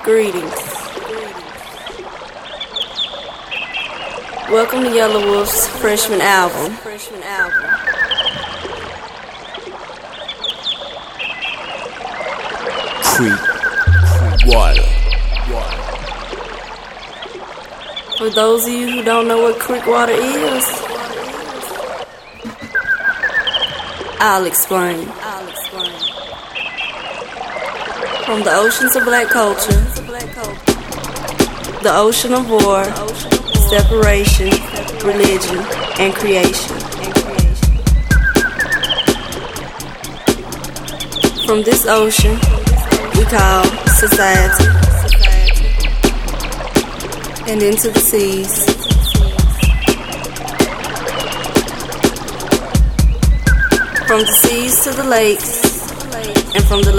Greetings. Welcome to Yelawolf's freshman album. Creek water. For those of you who don't know what creek water is, I'll explain. From the oceans of black culture, the ocean of war, separation, religion, and creation. From this ocean, we call society, and into the seas. From the seas to the lakes, and from the